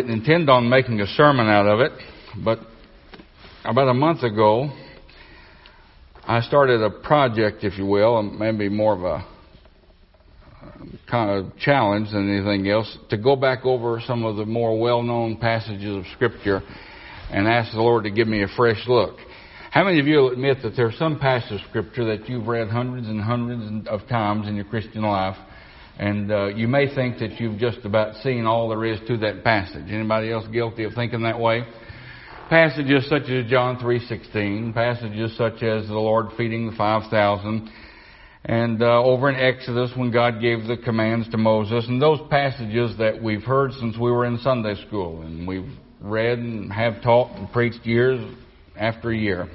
didn't intend on making a sermon out of it, but about a month ago, I started a project, if you will, and maybe more of a kind of challenge than anything else, to go back over some of the more well-known passages of Scripture and ask the Lord to give me a fresh look. How many of you will admit that there's some passage of Scripture that you've read hundreds and hundreds of times in your Christian life, and you may think that you've just about seen all there is to that passage? Anybody else guilty of thinking that way? Passages such as John 3:16, passages such as the Lord feeding the 5,000, and over in Exodus when God gave the commands to Moses, and those passages that we've heard since we were in Sunday school, and we've read and have taught and preached years after year.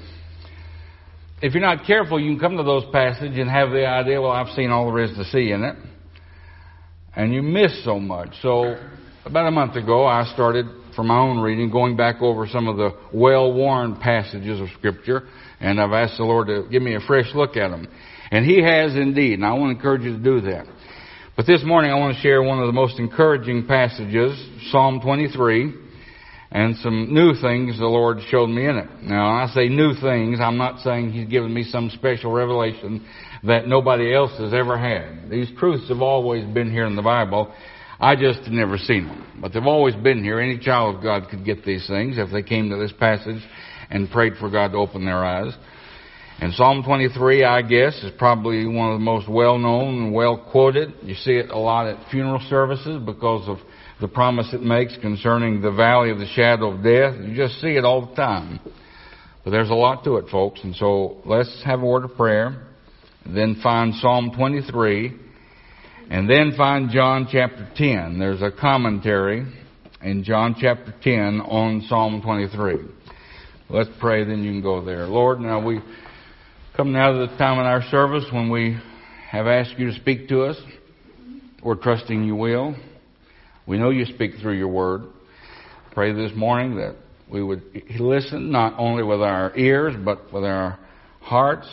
If you're not careful, you can come to those passages and have the idea, well, I've seen all there is to see in it, and you miss so much. So about a month ago, I started, for my own reading, going back over some of the well-worn passages of Scripture, and I've asked the Lord to give me a fresh look at them. And He has indeed, and I want to encourage you to do that. But this morning I want to share one of the most encouraging passages, Psalm 23, and some new things the Lord showed me in it. Now, when I say new things, I'm not saying He's given me some special revelation that nobody else has ever had. These truths have always been here in the Bible. I just have never seen them. But they've always been here. Any child of God could get these things if they came to this passage and prayed for God to open their eyes. And Psalm 23, I guess, is probably one of the most well-known and well-quoted. You see it a lot at funeral services because of the promise it makes concerning the valley of the shadow of death. You just see it all the time. But there's a lot to it, folks. And so let's have a word of prayer, then find Psalm 23, and then find John chapter 10. There's a commentary in John chapter 10 on Psalm 23. Let's pray, then you can go there. Lord, now we come now to the time in our service when we have asked you to speak to us. We're trusting you will. We know you speak through your word. Pray this morning that we would listen not only with our ears, but with our hearts,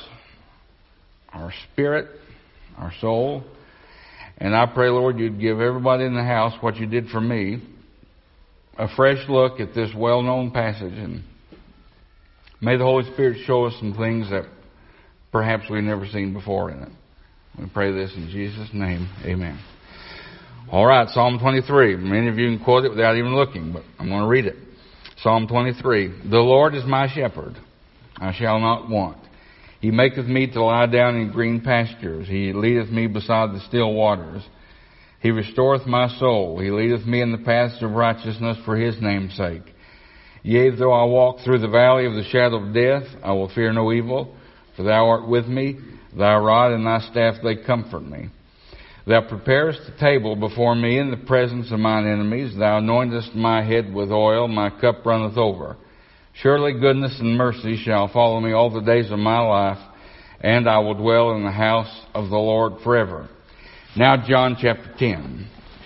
our spirit, our soul. And I pray, Lord, you'd give everybody in the house what you did for me, a fresh look at this well-known passage. And may the Holy Spirit show us some things that perhaps we've never seen before in it. We pray this in Jesus' name. Amen. All right, Psalm 23. Many of you can quote it without even looking, but I'm going to read it. Psalm 23. The Lord is my shepherd. I shall not want. He maketh me to lie down in green pastures. He leadeth me beside the still waters. He restoreth my soul. He leadeth me in the paths of righteousness for His name's sake. Yea, though I walk through the valley of the shadow of death, I will fear no evil, for Thou art with me. Thy rod and Thy staff, they comfort me. Thou preparest the table before me in the presence of mine enemies. Thou anointest my head with oil. My cup runneth over. Surely goodness and mercy shall follow me all the days of my life, and I will dwell in the house of the Lord forever. Now John chapter 10.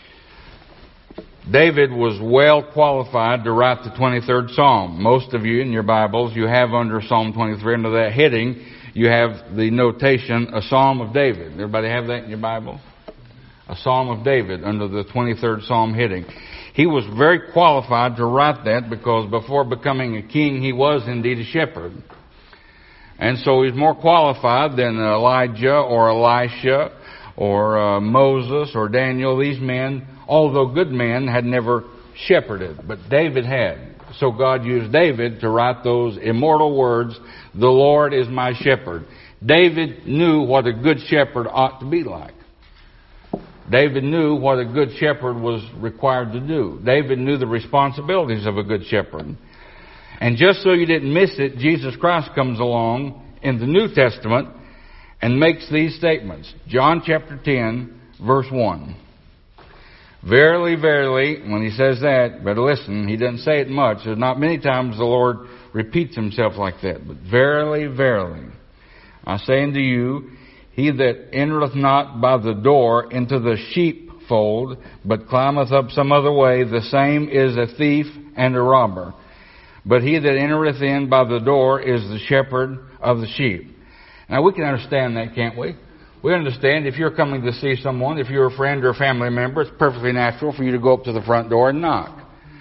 David was well qualified to write the 23rd Psalm. Most of you in your Bibles, you have under Psalm 23, under that heading, you have the notation, a Psalm of David. Everybody have that in your Bible? A Psalm of David under the 23rd Psalm heading. He was very qualified to write that because before becoming a king, he was indeed a shepherd. And so he's more qualified than Elijah or Elisha or Moses or Daniel. These men, although good men, had never shepherded, but David had. So God used David to write those immortal words, the Lord is my shepherd. David knew what a good shepherd ought to be like. David knew what a good shepherd was required to do. David knew the responsibilities of a good shepherd. And just so you didn't miss it, Jesus Christ comes along in the New Testament and makes these statements. John chapter 10, verse 1. Verily, verily, when he says that, better listen, he doesn't say it much. There's not many times the Lord repeats himself like that. But verily, verily, I say unto you, he that entereth not by the door into the sheepfold, but climbeth up some other way, the same is a thief and a robber. But he that entereth in by the door is the shepherd of the sheep. Now we can understand that, can't we? We understand if you're coming to see someone, if you're a friend or a family member, it's perfectly natural for you to go up to the front door and knock.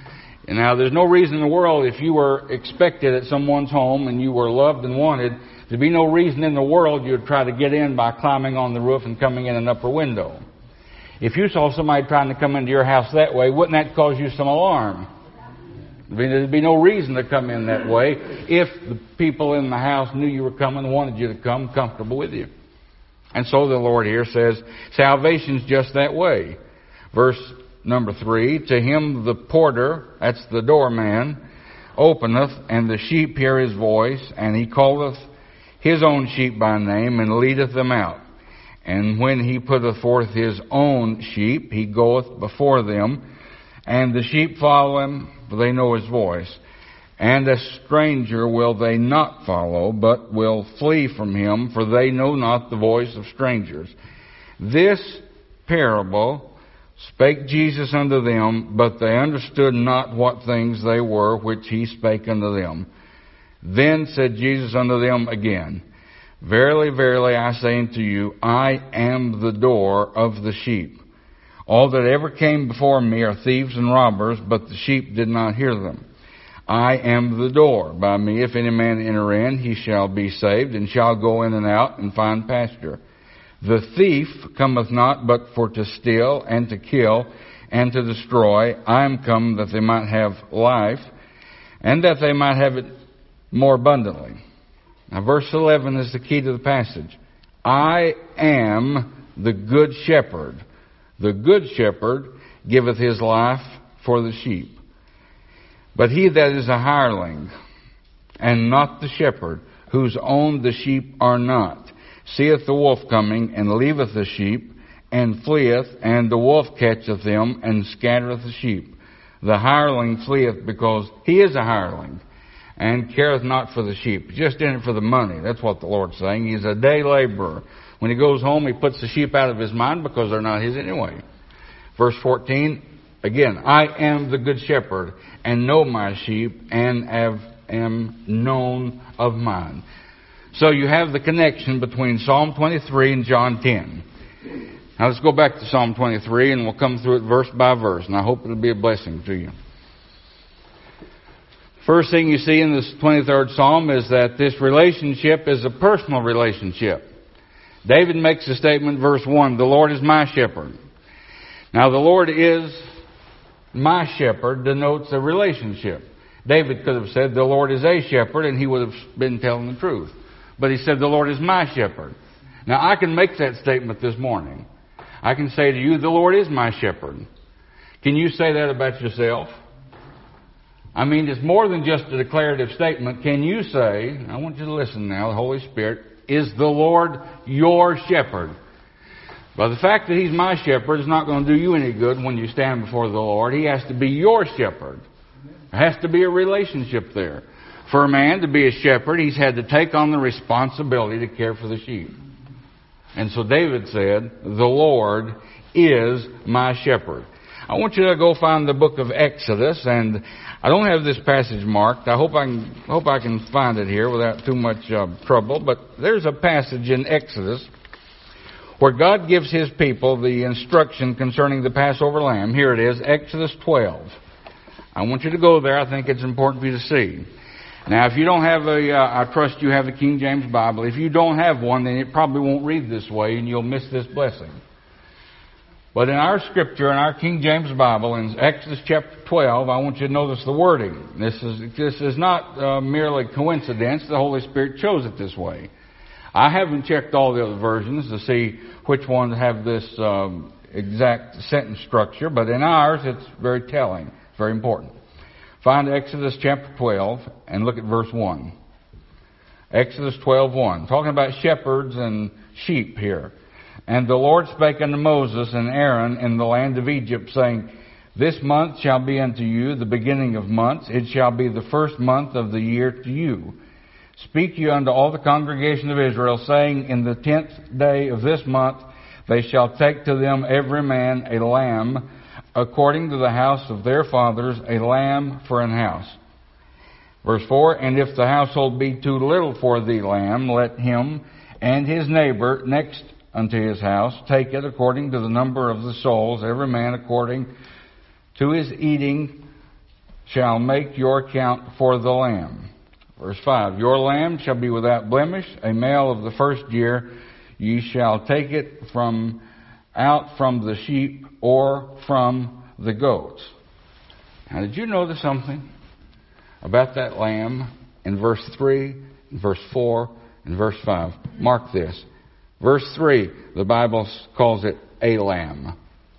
And now, there's no reason in the world, if you were expected at someone's home and you were loved and wanted, there'd be no reason in the world you'd try to get in by climbing on the roof and coming in an upper window. If you saw somebody trying to come into your house that way, wouldn't that cause you some alarm? There'd be no reason to come in that way if the people in the house knew you were coming and wanted you to come comfortable with you. And so the Lord here says, salvation's just that way. Verse number 3, to him the porter, that's the doorman, openeth, and the sheep hear his voice, and he calleth his own sheep by name, and leadeth them out. And when he putteth forth his own sheep, he goeth before them, and the sheep follow him, for they know his voice. And a stranger will they not follow, but will flee from him, for they know not the voice of strangers. This parable spake Jesus unto them, but they understood not what things they were which he spake unto them. Then said Jesus unto them again, Verily, verily, I say unto you, I am the door of the sheep. All that ever came before me are thieves and robbers, but the sheep did not hear them. I am the door. By me, if any man enter in, he shall be saved, and shall go in and out, and find pasture. The thief cometh not but for to steal, and to kill, and to destroy. I am come that they might have life, and that they might have it more abundantly. Now, verse 11 is the key to the passage. I am the good shepherd. The good shepherd giveth his life for the sheep. But he that is a hireling, and not the shepherd, whose own the sheep are not, seeth the wolf coming, and leaveth the sheep, and fleeth, and the wolf catcheth them, and scattereth the sheep. The hireling fleeth because he is a hireling, and careth not for the sheep. Just in it for the money. That's what the Lord's saying. He's a day laborer. When he goes home, he puts the sheep out of his mind because they're not his anyway. Verse 14, again, I am the good shepherd, and know my sheep, and am known of mine. So you have the connection between Psalm 23 and John 10. Now let's go back to Psalm 23, and we'll come through it verse by verse, and I hope it'll be a blessing to you. First thing you see in this 23rd Psalm is that this relationship is a personal relationship. David makes a statement, verse 1, the Lord is my shepherd. Now, the Lord is my shepherd denotes a relationship. David could have said, the Lord is a shepherd, and he would have been telling the truth. But he said, the Lord is my shepherd. Now, I can make that statement this morning. I can say to you, the Lord is my shepherd. Can you say that about yourself? I mean, it's more than just a declarative statement. Can you say, I want you to listen now, the Holy Spirit, is the Lord your shepherd? But the fact that He's my shepherd is not going to do you any good when you stand before the Lord. He has to be your shepherd. There has to be a relationship there. For a man to be a shepherd, he's had to take on the responsibility to care for the sheep. And so David said, the Lord is my shepherd. I want you to go find the book of Exodus, and I don't have this passage marked. I hope I can find it here without too much trouble. But there's a passage in Exodus where God gives His people the instruction concerning the Passover lamb. Here it is, Exodus 12. I want you to go there. I think it's important for you to see. Now, if you don't have I trust you have a King James Bible. If you don't have one, then it probably won't read this way, and you'll miss this blessing. But in our scripture, in our King James Bible, in Exodus chapter 12, I want you to notice the wording. This is not merely coincidence. The Holy Spirit chose it this way. I haven't checked all the other versions to see which ones have this exact sentence structure, but in ours, it's very telling. It's very important. Find Exodus chapter 12 and look at verse 1. Exodus 12:1. Talking about shepherds and sheep here. And the Lord spake unto Moses and Aaron in the land of Egypt, saying, This month shall be unto you the beginning of months. It shall be the first month of the year to you. Speak ye unto all the congregation of Israel, saying, In the 10th day of this month they shall take to them every man a lamb, according to the house of their fathers, a lamb for an house. Verse 4, And if the household be too little for the lamb, let him and his neighbor next unto his house take it according to the number of the souls, every man according to his eating shall make your count for the lamb. Verse 5, your lamb shall be without blemish, a male of the first year. Ye shall take it out from the sheep or from the goats. Now, did you notice something about that lamb in verse 3, in verse 4, and verse 5? Mark this. Verse 3, the Bible calls it a lamb.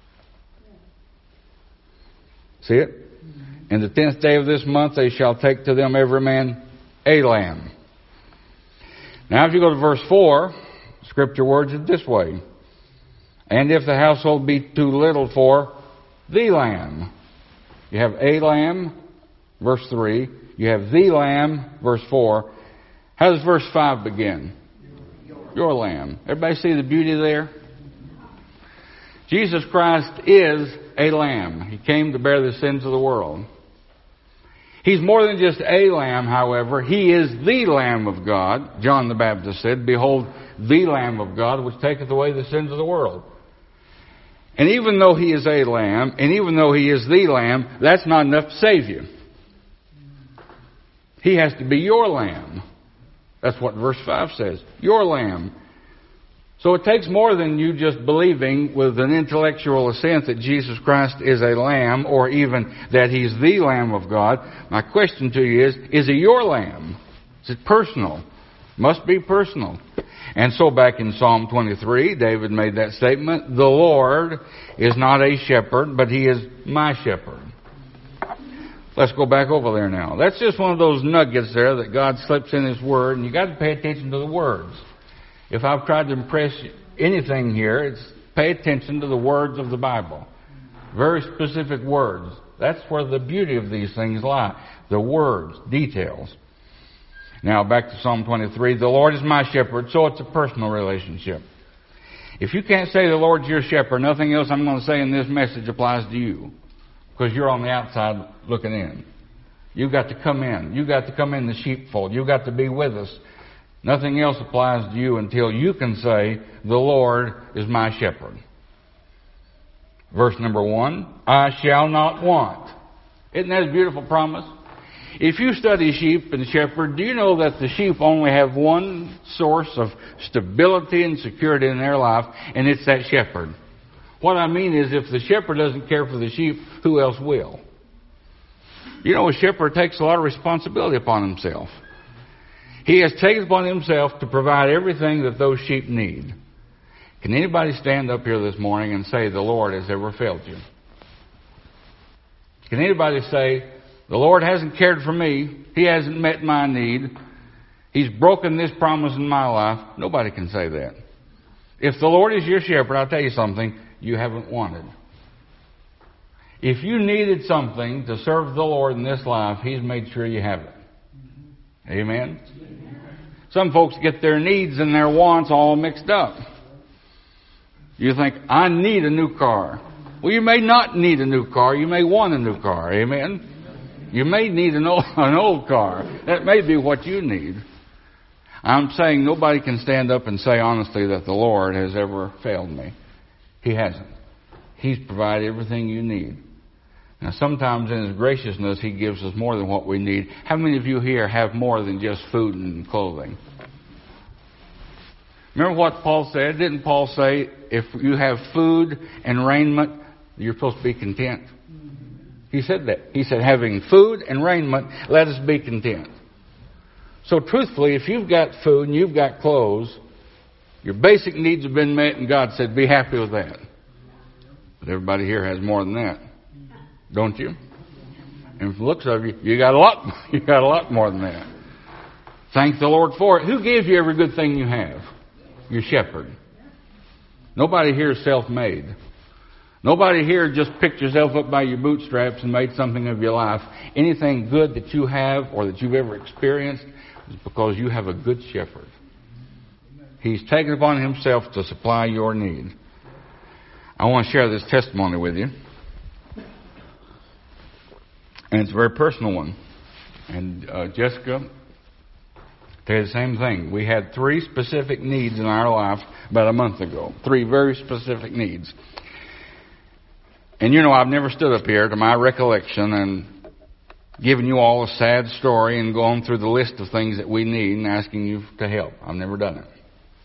See it? In the 10th day of this month they shall take to them every man a lamb. Now if you go to verse 4, Scripture words it this way. And if the household be too little for the lamb. You have a lamb, verse 3. You have the lamb, verse 4. How does verse 5 begin? Your lamb. Everybody see the beauty there? Jesus Christ is a lamb. He came to bear the sins of the world. He's more than just a lamb, however. He is the Lamb of God. John the Baptist said, behold, the Lamb of God, which taketh away the sins of the world. And even though He is a lamb, and even though He is the Lamb, that's not enough to save you. He has to be your lamb. That's what verse 5 says. Your lamb. So it takes more than you just believing with an intellectual assent that Jesus Christ is a lamb, or even that He's the Lamb of God. My question to you is it your lamb? Is it personal? Must be personal. And so back in Psalm 23, David made that statement, the Lord is not a shepherd, but He is my shepherd. Let's go back over there now. That's just one of those nuggets there that God slips in His Word, and you got to pay attention to the words. If I've tried to impress anything here, it's pay attention to the words of the Bible. Very specific words. That's where the beauty of these things lie. The words, details. Now back to Psalm 23. The Lord is my shepherd, so it's a personal relationship. If you can't say the Lord's your shepherd, nothing else I'm going to say in this message applies to you. Because you're on the outside looking in. You've got to come in. You've got to come in the sheepfold. You've got to be with us. Nothing else applies to you until you can say, the Lord is my shepherd. Verse number 1, I shall not want. Isn't that a beautiful promise? If you study sheep and shepherd, do you know that the sheep only have one source of stability and security in their life, and it's that shepherd? What I mean is, if the shepherd doesn't care for the sheep, who else will? You know, a shepherd takes a lot of responsibility upon himself. He has taken upon himself to provide everything that those sheep need. Can anybody stand up here this morning and say, the Lord has ever failed you? Can anybody say, the Lord hasn't cared for me. He hasn't met my need. He's broken this promise in my life. Nobody can say that. If the Lord is your shepherd, I'll tell you something, you haven't wanted. If you needed something to serve the Lord in this life, He's made sure you have it. Amen? Some folks get their needs and their wants all mixed up. You think, I need a new car. Well, you may not need a new car. You may want a new car. Amen? You may need an old car. That may be what you need. I'm saying nobody can stand up and say honestly that the Lord has ever failed me. He hasn't. He's provided everything you need. Now, sometimes in His graciousness, He gives us more than what we need. How many of you here have more than just food and clothing? Remember what Paul said? Didn't Paul say, if you have food and raiment, you're supposed to be content? He said that. He said, having food and raiment, let us be content. So truthfully, if you've got food and you've got clothes, your basic needs have been met, and God said, be happy with that. But everybody here has more than that. Don't you? And from the looks of you, you got a lot more than that. Thank the Lord for it. Who gave you every good thing you have? Your shepherd. Nobody here is self-made. Nobody here just picked yourself up by your bootstraps and made something of your life. Anything good that you have or that you've ever experienced is because you have a good shepherd. He's taken upon Himself to supply your need. I want to share this testimony with you. And it's a very personal one. And Jessica, tell you the same thing. We had 3 specific needs in our life about a month ago. 3 very specific needs. And you know, I've never stood up here, to my recollection, and giving you all a sad story and going through the list of things that we need and asking you to help. I've never done it.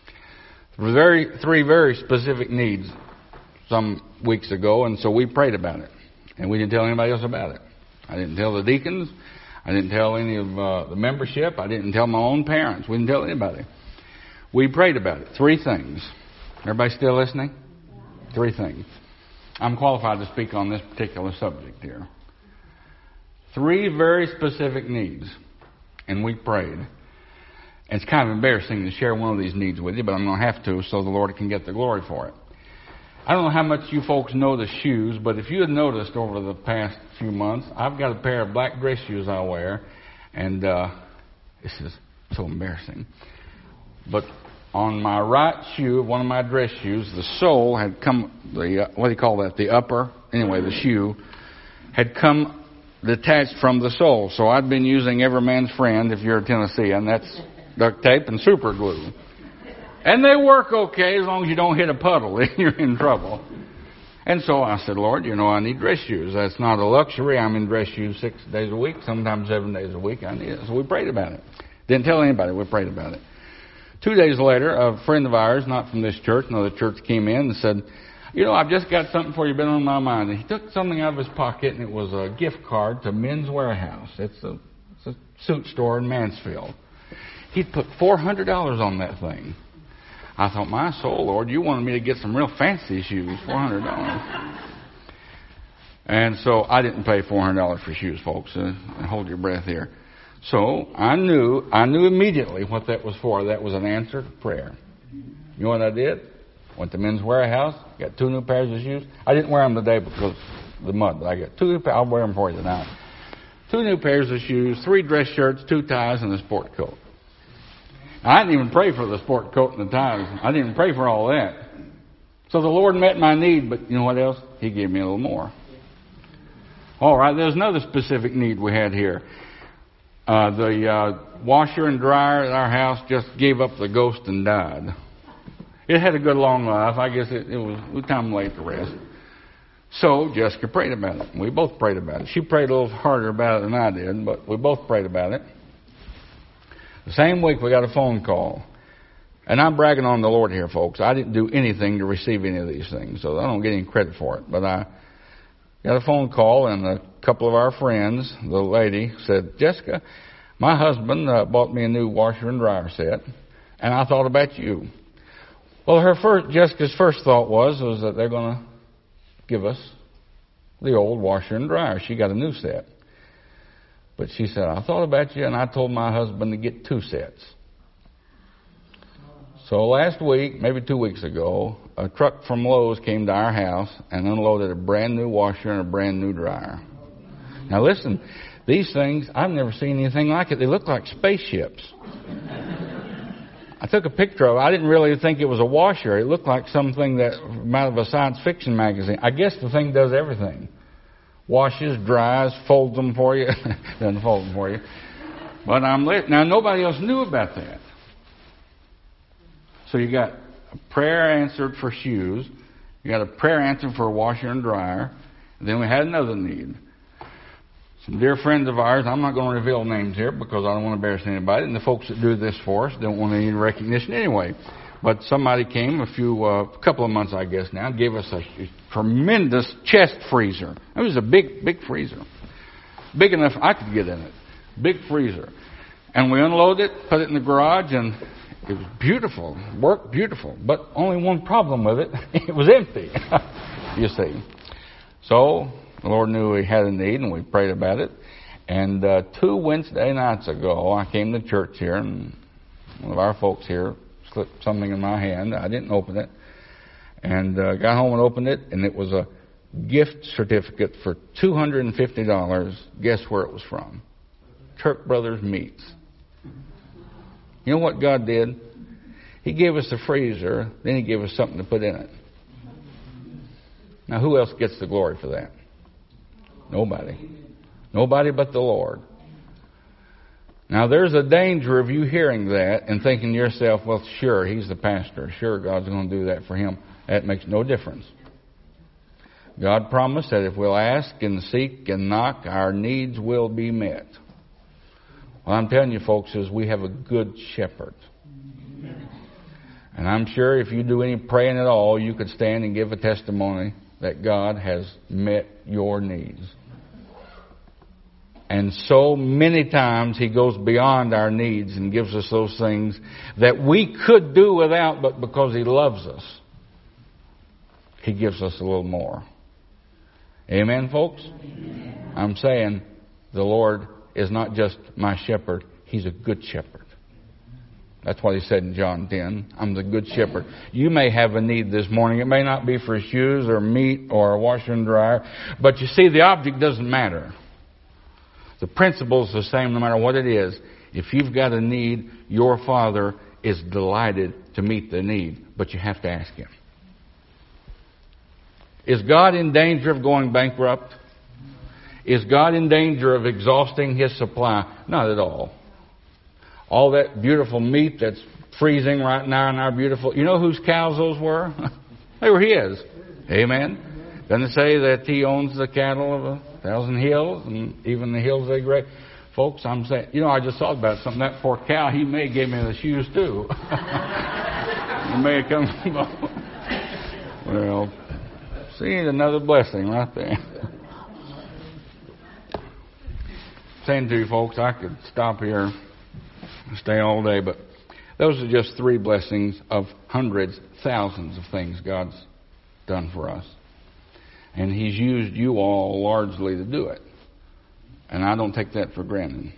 Three very specific needs some weeks ago, and so we prayed about it. And we didn't tell anybody else about it. I didn't tell the deacons. I didn't tell any of the membership. I didn't tell my own parents. We didn't tell anybody. We prayed about it. 3 things. Everybody still listening? 3 things. I'm qualified to speak on this particular subject here. 3 very specific needs. And we prayed. And it's kind of embarrassing to share one of these needs with you, but I'm going to have to so the Lord can get the glory for it. I don't know how much you folks know the shoes, but if you had noticed over the past few months, I've got a pair of black dress shoes I wear, and this is so embarrassing. But on my right shoe, one of my dress shoes, the sole had come, what do you call that, the upper, anyway, the shoe, had come detached from the sole. So I'd been using every man's friend, if you're a Tennessean, that's duct tape and super glue. And they work okay as long as you don't hit a puddle, then you're in trouble. And so I said, Lord, you know, I need dress shoes. That's not a luxury. I'm in dress shoes 6 days a week, sometimes 7 days a week. I need it. So we prayed about it. Didn't tell anybody. We prayed about it. 2 days later, a friend of ours, not from this church, another church, came in and said, you know, I've just got something for you, been on my mind. And he took something out of his pocket, and it was a gift card to Men's Wearhouse. It's a suit store in Mansfield. He'd put $400 on that thing. I thought, my soul, Lord, you wanted me to get some real fancy shoes, $400. And so I didn't pay $400 for shoes, folks. Hold your breath here. So I knew immediately what that was for. That was an answered prayer. You know what I did? Went to Men's Wearhouse, got 2 new pairs of shoes. I didn't wear them today because of the mud, but I got 2 new pairs. I'll wear them for you tonight. 2 new pairs of shoes, 3 dress shirts, 2 ties, and a sport coat. I didn't even pray for the sport coat and the ties. I didn't even pray for all that. So the Lord met my need, but you know what else? He gave me a little more. All right, there's another specific need we had here. The washer and dryer at our house just gave up the ghost and died. It had a good long life. I guess it was time late to rest. So Jessica prayed about it. We both prayed about it. She prayed a little harder about it than I did, but we both prayed about it. The same week we got a phone call. And I'm bragging on the Lord here, folks. I didn't do anything to receive any of these things, so I don't get any credit for it. But I got a phone call, and a couple of our friends, the lady, said, Jessica, my husband bought me a new washer and dryer set, and I thought about you. Well, Jessica's first thought was that they're going to give us the old washer and dryer. She got a new set. But she said, I thought about you, and I told my husband to get 2 sets. So last week, maybe 2 weeks ago, a truck from Lowe's came to our house and unloaded a brand new washer and a brand new dryer. Now listen, these things, I've never seen anything like it. They look like spaceships. I took a picture of it. I didn't really think it was a washer. It looked like something that out of a science fiction magazine. I guess the thing does everything. Washes, dries, folds them for you. Doesn't fold them for you. But now nobody else knew about that. So you got a prayer answered for shoes. You got a prayer answered for a washer and dryer. And then we had another need. Some dear friends of ours, I'm not going to reveal names here because I don't want to embarrass anybody. And the folks that do this for us don't want any recognition anyway. But somebody came a couple of months, I guess now, gave us a tremendous chest freezer. It was a big freezer. Big enough I could get in it. Big freezer. And we unloaded it, put it in the garage, and it was beautiful. Worked beautiful. But only one problem with it. It was empty. You see. So the Lord knew we had a need, and we prayed about it. And 2 Wednesday nights ago, I came to church here, and one of our folks here slipped something in my hand. I didn't open it. And got home and opened it, and it was a gift certificate for $250. Guess where it was from? Turk Brothers Meats. You know what God did? He gave us the freezer, then He gave us something to put in it. Now, who else gets the glory for that? Nobody. Nobody but the Lord. Now, there's a danger of you hearing that and thinking to yourself, well, sure, he's the pastor. Sure, God's going to do that for him. That makes no difference. God promised that if we'll ask and seek and knock, our needs will be met. What I'm telling you, folks, is we have a good shepherd. And I'm sure if you do any praying at all, you could stand and give a testimony that God has met your needs. And so many times He goes beyond our needs and gives us those things that we could do without, but because He loves us, He gives us a little more. Amen, folks? Amen. I'm saying the Lord is not just my shepherd. He's a good shepherd. That's what He said in John 10. I'm the good shepherd. You may have a need this morning. It may not be for shoes or meat or a washer and dryer. But you see, the object doesn't matter. The principle is the same no matter what it is. If you've got a need, your Father is delighted to meet the need. But you have to ask Him. Is God in danger of going bankrupt? Is God in danger of exhausting His supply? Not at all. All that beautiful meat that's freezing right now in our beautiful... You know whose cows those were? They were His. Amen? Doesn't it say that He owns the cattle of 1,000 hills and even the hills they graze? Folks, I'm saying... I just thought about something. That poor cow, he may have gave me the shoes too. He may have come... Well, see, another blessing right there. Saying to you folks, I could stop here and stay all day, but those are just 3 blessings of hundreds, thousands of things God's done for us. And He's used you all largely to do it. And I don't take that for granted.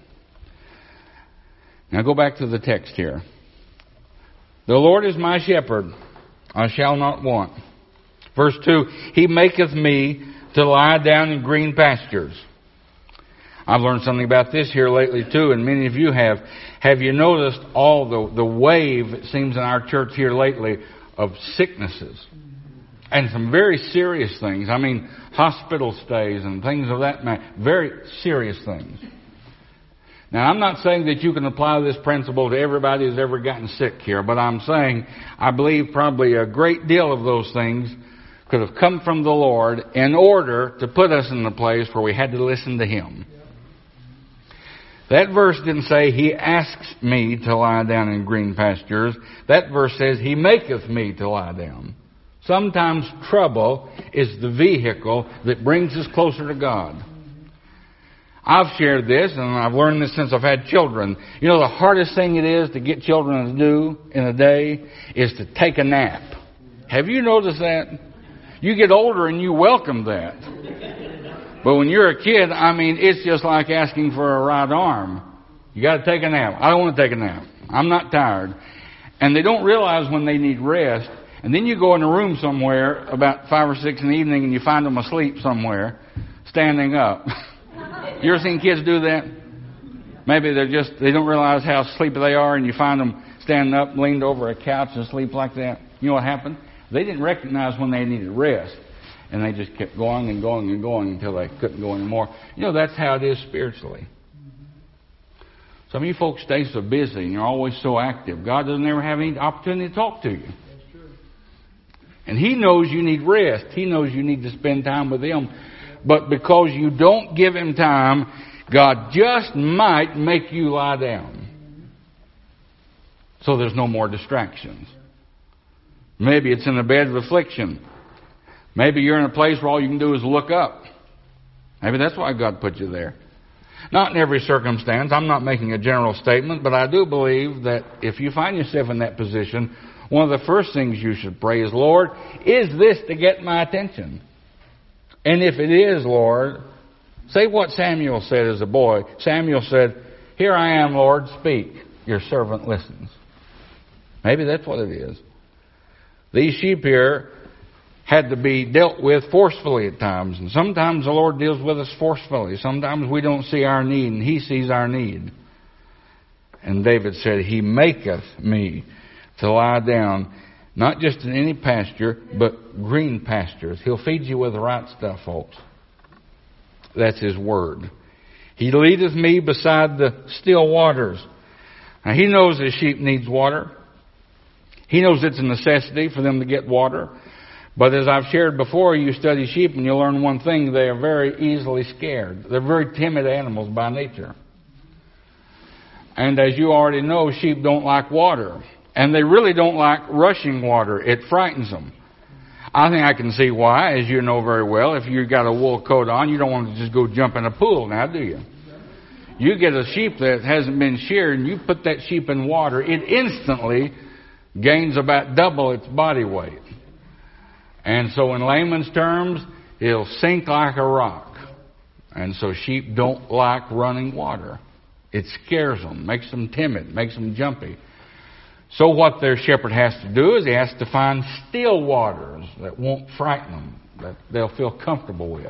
Now go back to the text here. The Lord is my shepherd, I shall not want. Verse 2, He maketh me to lie down in green pastures. I've learned something about this here lately too, and many of you have. Have you noticed all the wave, it seems, in our church here lately of sicknesses? And some very serious things. I mean, hospital stays and things of that matter. Very serious things. Now, I'm not saying that you can apply this principle to everybody who's ever gotten sick here, but I'm saying I believe probably a great deal of those things could have come from the Lord in order to put us in the place where we had to listen to Him. That verse didn't say, He asks me to lie down in green pastures. That verse says, He maketh me to lie down. Sometimes trouble is the vehicle that brings us closer to God. I've shared this, and I've learned this since I've had children. The hardest thing it is to get children to do in a day is to take a nap. Have you noticed that? You get older and you welcome that. But when you're a kid, it's just like asking for a right arm. You got to take a nap. I don't want to take a nap. I'm not tired. And they don't realize when they need rest. And then you go in a room somewhere about 5 or 6 in the evening and you find them asleep somewhere, standing up. You ever seen kids do that? Maybe they don't realize how sleepy they are, and you find them standing up, leaned over a couch and asleep like that. You know what happened? They didn't recognize when they needed rest. And they just kept going and going and going until they couldn't go anymore. That's how it is spiritually. Some of you folks stay so busy and you're always so active. God doesn't ever have any opportunity to talk to you. That's true. And He knows you need rest. He knows you need to spend time with Him. But because you don't give Him time, God just might make you lie down. So there's no more distractions. Maybe it's in a bed of affliction. Maybe you're in a place where all you can do is look up. Maybe that's why God put you there. Not in every circumstance. I'm not making a general statement, but I do believe that if you find yourself in that position, one of the first things you should pray is, Lord, is this to get my attention? And if it is, Lord, say what Samuel said as a boy. Samuel said, Here I am, Lord, speak. Your servant listens. Maybe that's what it is. These sheep here had to be dealt with forcefully at times. And sometimes the Lord deals with us forcefully. Sometimes we don't see our need, and He sees our need. And David said, He maketh me to lie down, not just in any pasture, but green pastures. He'll feed you with the right stuff, folks. That's His word. He leadeth me beside the still waters. Now, He knows His sheep needs water. He knows it's a necessity for them to get water. But as I've shared before, you study sheep and you'll learn one thing: they are very easily scared. They're very timid animals by nature. And as you already know, sheep don't like water. And they really don't like rushing water. It frightens them. I think I can see why, as you know very well. If you've got a wool coat on, you don't want to just go jump in a pool now, do you? You get a sheep that hasn't been sheared and you put that sheep in water, it instantly gains about double its body weight. And so in layman's terms, it'll sink like a rock. And so sheep don't like running water. It scares them, makes them timid, makes them jumpy. So what their shepherd has to do is he has to find still waters that won't frighten them, that they'll feel comfortable with.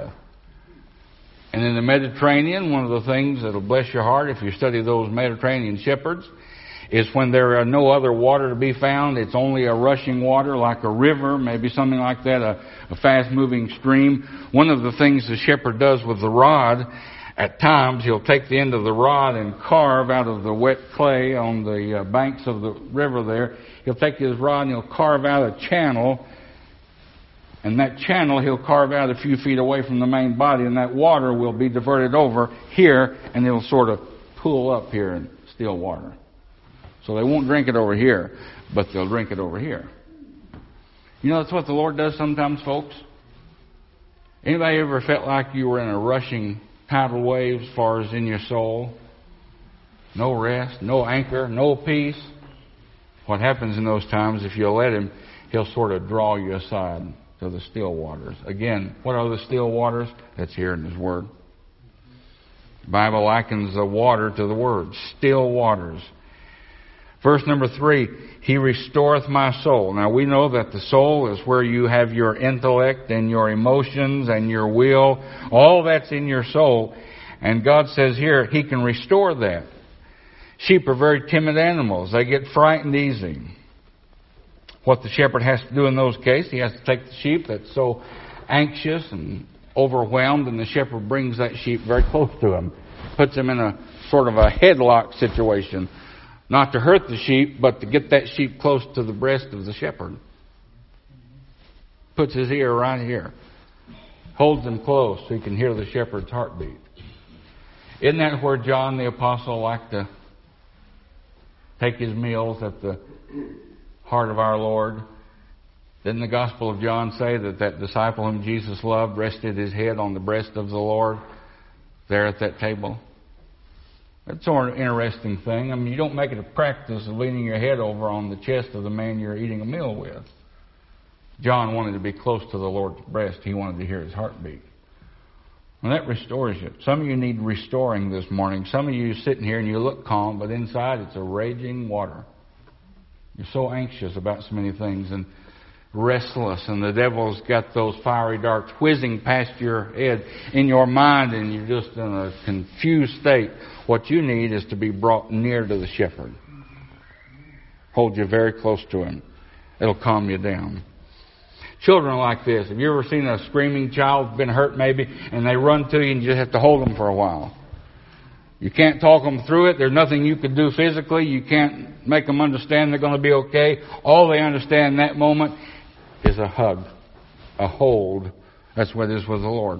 And in the Mediterranean, one of the things that'll bless your heart if you study those Mediterranean shepherds is when there are no other water to be found, it's only a rushing water like a river, maybe something like that, a fast-moving stream. One of the things the shepherd does with the rod, at times he'll take the end of the rod and carve out of the wet clay on the banks of the river there. He'll take his rod and he'll carve out a channel, and that channel he'll carve out a few feet away from the main body, and that water will be diverted over here, and it'll sort of pool up here in still water. So they won't drink it over here, but they'll drink it over here. You know, that's what the Lord does sometimes, folks. Anybody ever felt like you were in a rushing tidal wave as far as in your soul? No rest, no anchor, no peace. What happens in those times, if you'll let Him, He'll sort of draw you aside to the still waters. Again, what are the still waters? That's here in His Word. The Bible likens the water to the Word. Still waters. Verse number 3, He restoreth my soul. Now we know that the soul is where you have your intellect and your emotions and your will. All that's in your soul. And God says here, He can restore that. Sheep are very timid animals. They get frightened easy. What the shepherd has to do in those cases, he has to take the sheep that's so anxious and overwhelmed, and the shepherd brings that sheep very close to him. Puts him in a sort of a headlock situation. Not to hurt the sheep, but to get that sheep close to the breast of the shepherd. Puts his ear right here. Holds him close so he can hear the shepherd's heartbeat. Isn't that where John the Apostle liked to take his meals, at the heart of our Lord? Didn't the Gospel of John say that that disciple whom Jesus loved rested his head on the breast of the Lord there at that table? That's sort of an interesting thing. I mean, you don't make it a practice of leaning your head over on the chest of the man you're eating a meal with. John wanted to be close to the Lord's breast. He wanted to hear His heartbeat. And that restores you. Some of you need restoring this morning. Some of you are sitting here and you look calm, but inside it's a raging water. You're so anxious about so many things and restless, and the devil's got those fiery darts whizzing past your head in your mind, and you're just in a confused state. What you need is to be brought near to the shepherd. Hold you very close to Him. It'll calm you down. Children are like this. Have you ever seen a screaming child, been hurt maybe, and they run to you and you just have to hold them for a while? You can't talk them through it. There's nothing you can do physically. You can't make them understand they're going to be okay. All they understand in that moment is a hug, a hold. That's what it is with the Lord.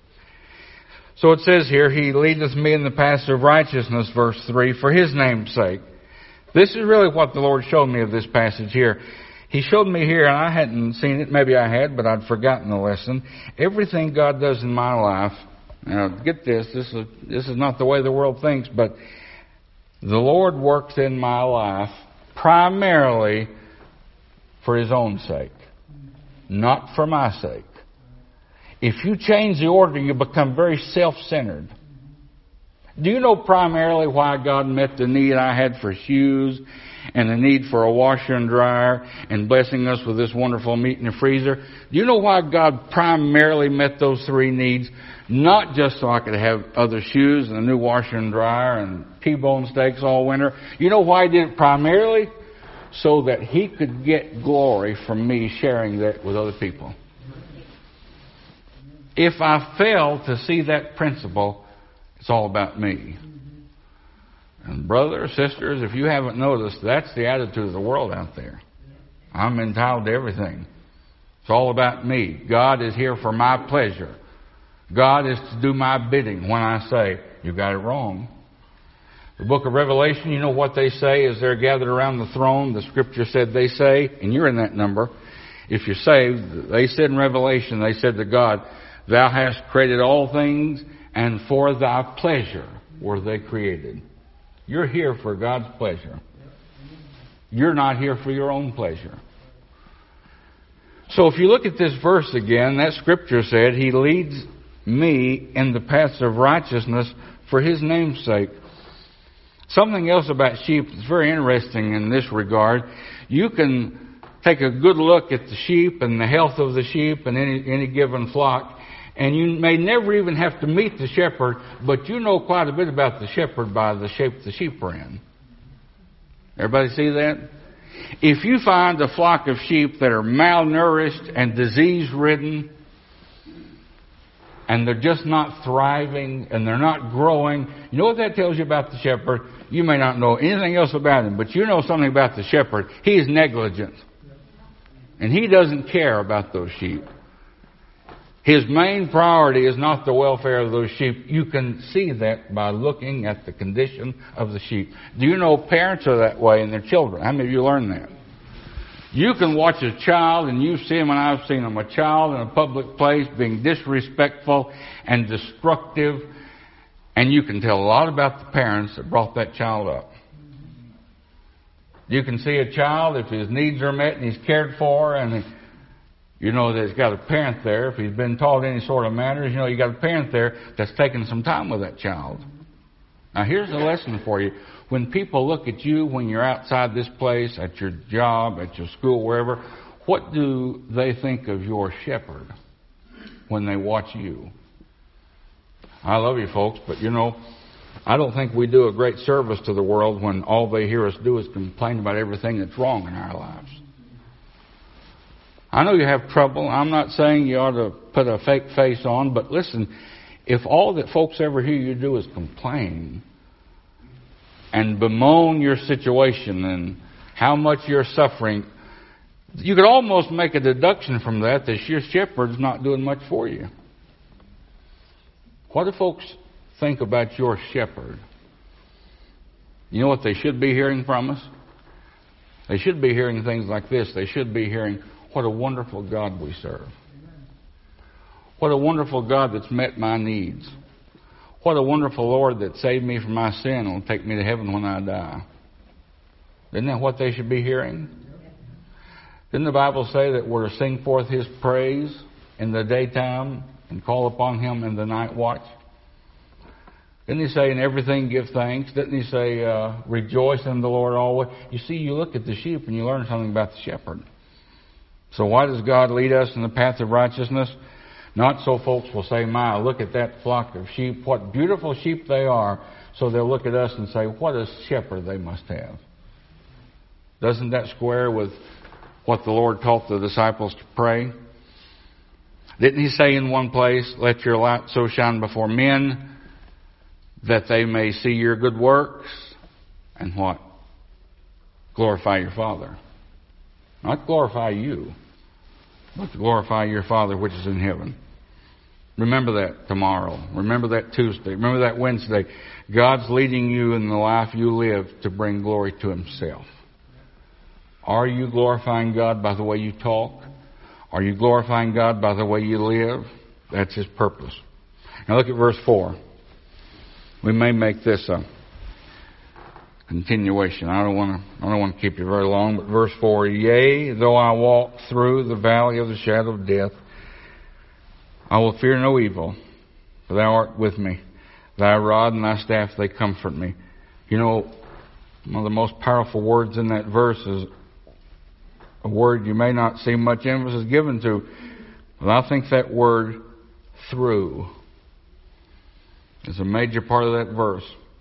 So it says here, He leadeth me in the paths of righteousness, verse 3, for His name's sake. This is really what the Lord showed me of this passage here. He showed me here, and I hadn't seen it. Maybe I had, but I'd forgotten the lesson. Everything God does in my life, now get this, this is not the way the world thinks, but the Lord works in my life primarily for His own sake, not for my sake. If you change the order, you become very self-centered. Do you know primarily why God met the need I had for shoes and the need for a washer and dryer and blessing us with this wonderful meat in the freezer? Do you know why God primarily met those three needs? Not just so I could have other shoes and a new washer and dryer and T-bone steaks all winter. You know why He did it primarily? So that He could get glory from me sharing that with other people. If I fail to see that principle, it's all about me. And brothers, sisters, if you haven't noticed, that's the attitude of the world out there. I'm entitled to everything. It's all about me. God is here for my pleasure. God is to do my bidding when I say, you got it wrong. The book of Revelation, you know what they say as they're gathered around the throne? The scripture said they say, and you're in that number, if you're saved, they said in Revelation, they said to God, Thou hast created all things, and for Thy pleasure were they created. You're here for God's pleasure. You're not here for your own pleasure. So if you look at this verse again, that scripture said, He leads me in the paths of righteousness for His name's sake. Something else about sheep that's very interesting in this regard. You can take a good look at the sheep and the health of the sheep and any given flock, and you may never even have to meet the shepherd, but you know quite a bit about the shepherd by the shape the sheep are in. Everybody see that? If you find a flock of sheep that are malnourished and disease-ridden, and they're just not thriving, and they're not growing, you know what that tells you about the shepherd? You may not know anything else about him, but you know something about the shepherd. He is negligent. And he doesn't care about those sheep. His main priority is not the welfare of those sheep. You can see that by looking at the condition of the sheep. Do you know parents are that way in their children? How many of you learned that? You can watch a child, and you've seen them, and I've seen them, a child in a public place being disrespectful and destructive, and you can tell a lot about the parents that brought that child up. You can see a child, if his needs are met and he's cared for, and you know that he's got a parent there. If he's been taught any sort of manners, you know you got a parent there that's taken some time with that child. Now here's a lesson for you. When people look at you when you're outside this place, at your job, at your school, wherever, what do they think of your shepherd when they watch you? I love you folks, but you know, I don't think we do a great service to the world when all they hear us do is complain about everything that's wrong in our lives. I know you have trouble. I'm not saying you ought to put a fake face on, but listen, if all that folks ever hear you do is complain and bemoan your situation and how much you're suffering, you could almost make a deduction from that your shepherd's not doing much for you. What do folks think about your shepherd? You know what they should be hearing from us? They should be hearing things like this. They should be hearing, what a wonderful God we serve. What a wonderful God that's met my needs. What a wonderful Lord that saved me from my sin and will take me to heaven when I die. Isn't that what they should be hearing? Didn't the Bible say that we're to sing forth His praise in the daytime and call upon Him in the night watch? Didn't He say, in everything give thanks? Didn't He say, rejoice in the Lord always? You see, you look at the sheep and you learn something about the shepherd. So why does God lead us in the path of righteousness? Not so folks will say, my, look at that flock of sheep. What beautiful sheep they are. So they'll look at us and say, what a shepherd they must have. Doesn't that square with what the Lord taught the disciples to pray? Didn't He say in one place, let your light so shine before men that they may see your good works and what? Glorify your Father. Not glorify you, but to glorify your Father which is in heaven. Remember that tomorrow. Remember that Tuesday. Remember that Wednesday. God's leading you in the life you live to bring glory to Himself. Are you glorifying God by the way you talk? Are you glorifying God by the way you live? That's His purpose. Now look at verse 4. We may make this a continuation. I don't want to keep you very long, but verse 4, yea, though I walk through the valley of the shadow of death, I will fear no evil, for Thou art with me. Thy rod and Thy staff, they comfort me. You know, one of the most powerful words in that verse is a word you may not see much emphasis given to, but I think that word, through, is a major part of that verse.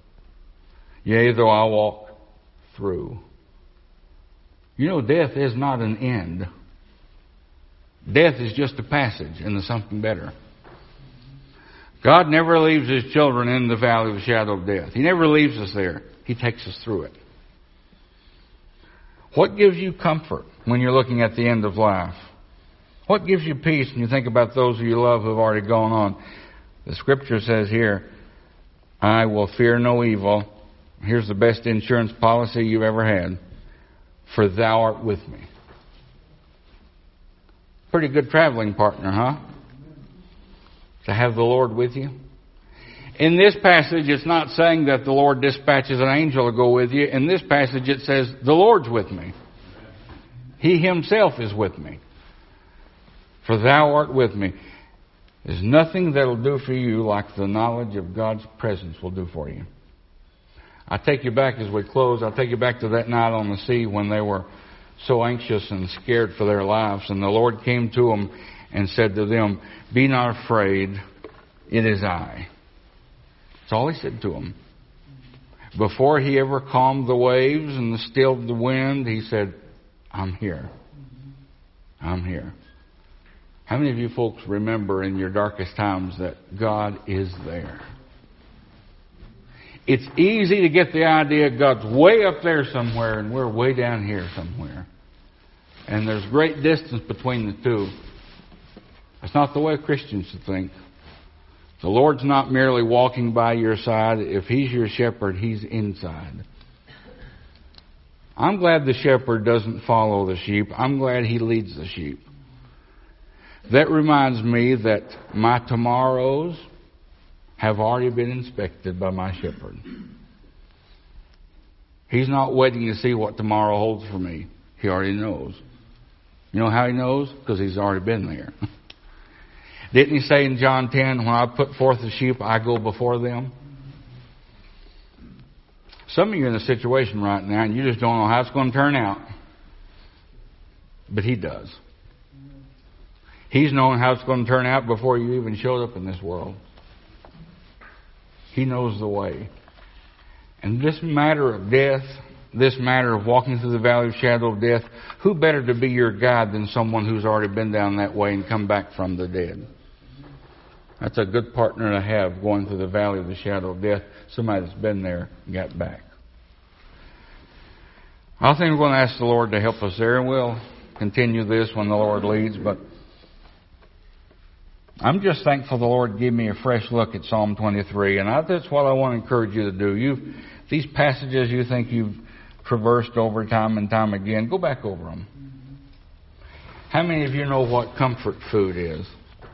Yea, though I walk through. You know, death is not an end. Death is just a passage into something better. God never leaves His children in the valley of the shadow of death. He never leaves us there. He takes us through it. What gives you comfort when you're looking at the end of life? What gives you peace when you think about those who you love who have already gone on? The Scripture says here, I will fear no evil. Here's the best insurance policy you've ever had. For thou art with me. Pretty good traveling partner, huh? To have the Lord with you. In this passage, it's not saying that the Lord dispatches an angel to go with you. In this passage, it says, the Lord's with me. He Himself is with me. For thou art with me. There's nothing that'll do for you like the knowledge of God's presence will do for you. I take you back as we close. I'll take you back to that night on the sea when they were so anxious and scared for their lives. And the Lord came to them and said to them, be not afraid, it is I. That's all He said to them. Before He ever calmed the waves and stilled the wind, He said, I'm here. I'm here. How many of you folks remember in your darkest times that God is there? It's easy to get the idea God's way up there somewhere and we're way down here somewhere. And there's great distance between the two. That's not the way Christians should think. The Lord's not merely walking by your side. If He's your shepherd, He's inside. I'm glad the shepherd doesn't follow the sheep. I'm glad He leads the sheep. That reminds me that my tomorrows have already been inspected by my shepherd. He's not waiting to see what tomorrow holds for me. He already knows. You know how He knows? Because He's already been there. Didn't He say in John 10, when I put forth the sheep, I go before them? Some of you are in a situation right now and you just don't know how it's going to turn out. But He does. He's known how it's going to turn out before you even showed up in this world. He knows the way. And this matter of death, this matter of walking through the valley of shadow of death, who better to be your guide than someone who's already been down that way and come back from the dead? That's a good partner to have going through the valley of the shadow of death. Somebody that's been there and got back. I think we're going to ask the Lord to help us there, and we'll continue this when the Lord leads. But I'm just thankful the Lord gave me a fresh look at Psalm 23, and that's what I want to encourage you to do. These passages you think you've traversed over time and time again, go back over them. How many of you know what comfort food is?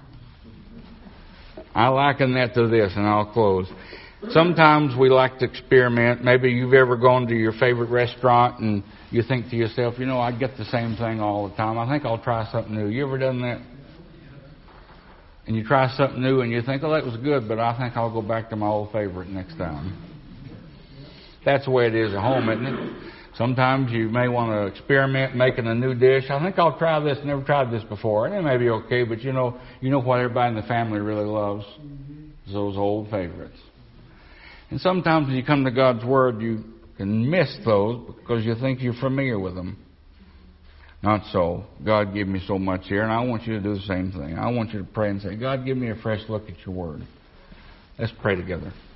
I liken that to this, and I'll close. Sometimes we like to experiment. Maybe you've ever gone to your favorite restaurant and you think to yourself, I get the same thing all the time. I think I'll try something new. You ever done that? And you try something new and you think, that was good, but I think I'll go back to my old favorite next time. That's the way it is at home, isn't it? Sometimes you may want to experiment making a new dish. I think I'll try this. Never tried this before. And it may be okay, but you know what everybody in the family really loves? Those old favorites. And sometimes when you come to God's Word, you can miss those because you think you're familiar with them. Not so. God gave me so much here, and I want you to do the same thing. I want you to pray and say, God, give me a fresh look at your Word. Let's pray together.